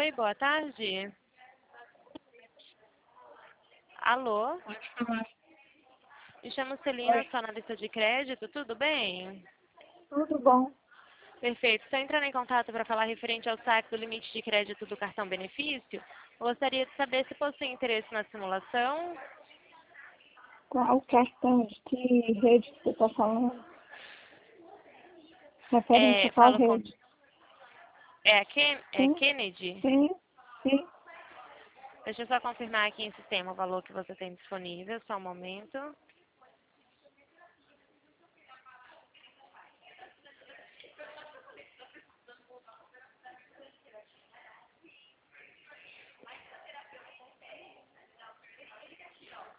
Oi, boa tarde. Alô? Pode falar. Me chamo Celina, Oi, sou analista de crédito, tudo bem? tudo bom? Perfeito. Estou entrando em contato para falar referente ao saque do limite de crédito do cartão benefício. Gostaria de saber se possui interesse na simulação. Qual cartão de que rede que você está falando? Referente a É, qual falo com... rede? É Sim, Kennedy? sim, sim. Deixa eu só confirmar aqui em sistema o valor que você tem disponível, só um momento.